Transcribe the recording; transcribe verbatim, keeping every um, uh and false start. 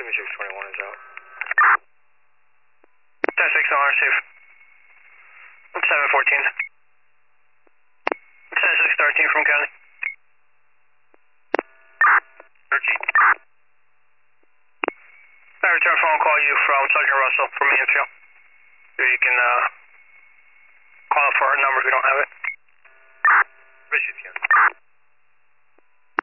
seventy-six twenty-one is out. ten six on receive. seven fourteen. ten six thirteen from county. thirteen. I return phone call you from Sergeant Russell from Mansfield. You can uh, call for our number if you don't have it. Richard, yeah.